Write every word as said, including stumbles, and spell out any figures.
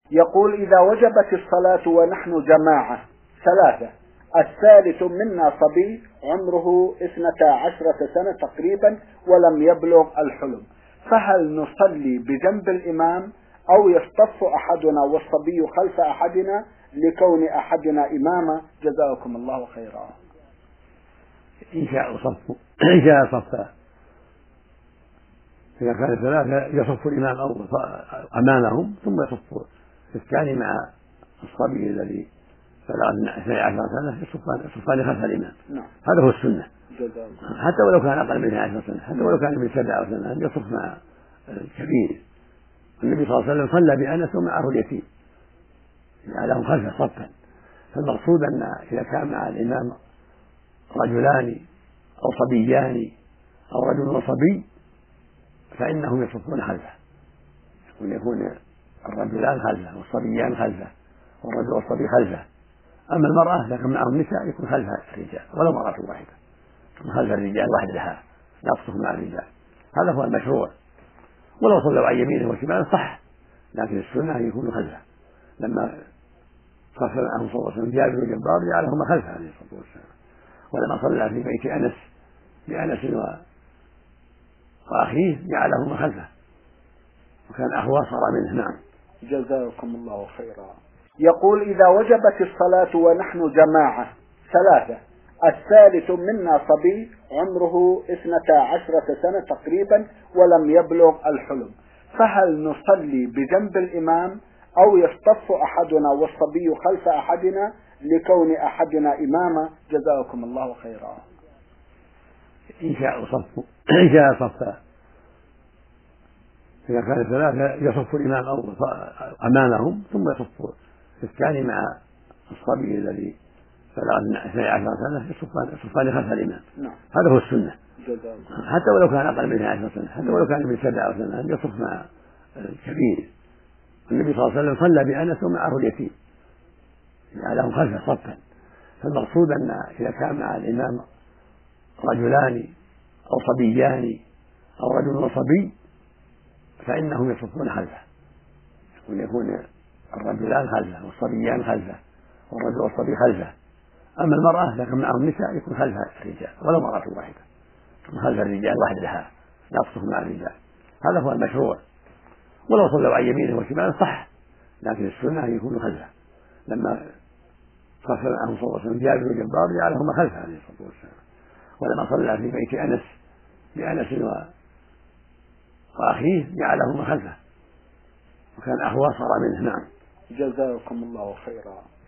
يقول: إذا وجبت الصلاة ونحن جماعة ثلاثة، الثالث منا صبي عمره اثنتا عشرة سنة تقريبا ولم يبلغ الحلم، فهل نصلي بجنب الإمام أو يصطف أحدنا والصبي خلف أحدنا لكون أحدنا إماما؟ جزاكم الله خيرا. إن شاء صف إن شاء صف إذا كان ثلاثة يصف الإمام أو أمامهم ثم يصف الثاني مع الصبي الذي بلغ اثني عشر سنة يصفان خلف الإمام. نعم. هذا هو السنة، جزاكم. حتى ولو كان أقل من اثني عشر سنة، حتى ولو كان من سبع سنة يصف مع الكبير. النبي صلى الله عليه وسلم صلى بأنس ومعه اليتيم جعلهم خلفه صفا، فالمقصود أن إذا كان مع الإمام رجلان أو صبيان أو رجل وصبي فإنهم يصفون خلفه، ويكون الرجلان خلفه والصبيان خلفه والرجل والصبي خلفه. أما المرأة إذا كان معهم نساء يكون خلفها الرجال ولو مرأة واحدة، يكون خلف الرجال وحدها لا تصف مع الرجال. هذا هو المشروع، ولو صلوا عن يمينه وشماله صح، لكن السنة أن يكونوا خلفه. لما صلى معهم صلى الله عليه وسلم جابر وجبار جعلهما خلفه عليه الصلاة والسلام، ولما صلى في بيت أنس بأنس وأخيه جعلهما خلفه وكان أهوى صار منه. نعم. جزاكم الله خيرا. يقول: إذا وجبت الصلاة ونحن جماعة ثلاثة، الثالث منا صبي عمره اثنتا عشرة سنة تقريبا ولم يبلغ الحلم، فهل نصلي بجنب الإمام أو يصطف أحدنا والصبي خلف أحدنا لكون أحدنا إماما؟ جزاكم الله خيرا. إن شاء صف إن شاء صف إذا كان ثلاثة يصف الإمام أو أمامهم ثم يصف الثاني مع الصبي الذي بلغ اثني عشر سنة يصفان خلف الإمام. نعم. هذا هو السنة، جزاكم. حتى ولو كان أقل من اثني عشر سنة، حتى ولو كان من سبع سنة يصف مع الكبير. النبي صلى الله عليه وسلم صلى بأنس ومعه اليتيم جعلهم خلفه صفا، فالمقصود أن إذا كان مع الإمام رجلان أو صبيان أو رجل وصبي فإنهم يصفون خلفه، ويكون الرجلان خلفه والصبيان خلفه والرجل والصبي خلفه. أما المرأة إذا كان معهم نساء يكون خلفها الرجال ولو مرأة واحدة، يكون خلف الرجال وحدها لا تصف مع الرجال. هذا هو المشروع، ولو صلوا عن يمينه وشماله صح، لكن السنة أن يكونوا خلفه. لما صلى معهم صلى الله عليه وسلم جابر وجبار جعلهما خلفه عليه الصلاة والسلام، ولما صلى في بيت أنس بأنس وأخيه جعلهما خلفه وكان أهوى صار منه. نعم. جزاكم الله خيرا.